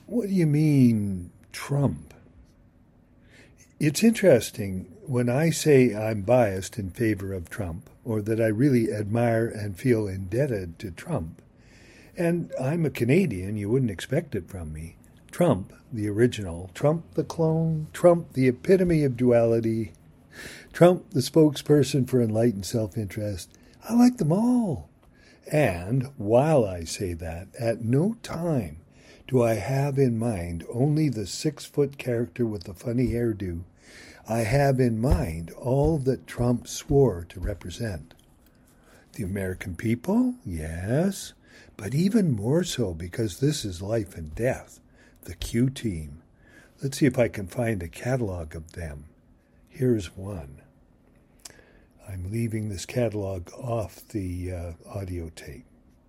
What do you mean, Trump? It's interesting when I say I'm biased in favor of Trump, or that I really admire and feel indebted to Trump. And I'm a Canadian, you wouldn't expect it from me. Trump, the original, Trump the clone, Trump the epitome of duality, Trump the spokesperson for enlightened self-interest. I like them all. And while I say that, at no time do I have in mind only the 6-foot character with the funny hairdo. I have in mind all that Trump swore to represent. The American people, yes, but even more so because this is life and death, the Q team. Let's see if I can find a catalog of them. Here's one. I'm leaving this catalog off the audio tape.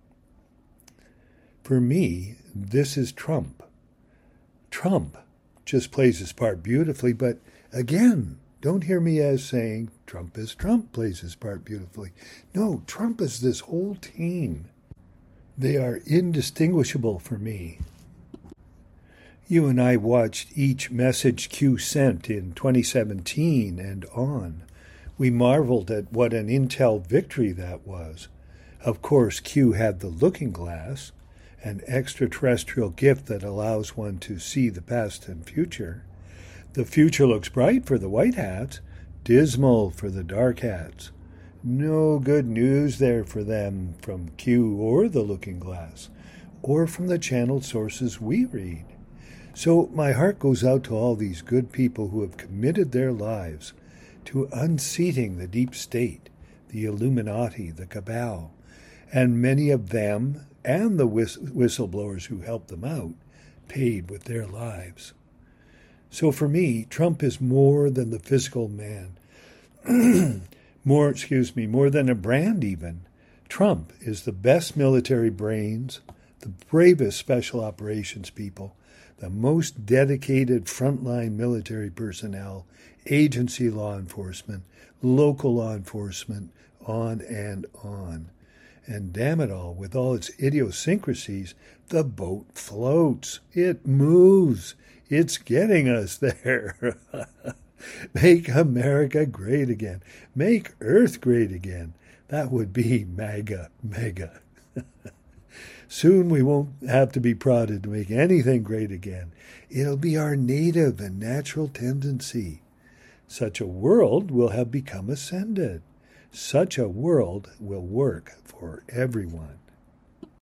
For me, this is Trump. Trump just plays his part beautifully, but again, don't hear me as saying Trump plays his part beautifully. No, Trump is this whole team. They are indistinguishable for me. You and I watched each message Q sent in 2017 and on. We marveled at what an intel victory that was. Of course, Q had the looking glass, an extraterrestrial gift that allows one to see the past and future. The future looks bright for the white hats, dismal for the dark hats. No good news there for them from Q or the looking glass, or from the channeled sources we read. So my heart goes out to all these good people who have committed their lives to unseating the deep state, the Illuminati, the cabal, and many of them and the whistleblowers who helped them out paid with their lives. So for me, Trump is more than the physical man. more than a brand even. Trump is the best military brains, the bravest special operations people, the most dedicated frontline military personnel, agency law enforcement, local law enforcement, on and on. And damn it all, with all its idiosyncrasies, the boat floats. It moves. It's getting us there. Make America great again. Make Earth great again. That would be MAGA, mega. Soon we won't have to be prodded to make anything great again. It'll be our native and natural tendency. Such a world will have become ascended. Such a world will work for everyone.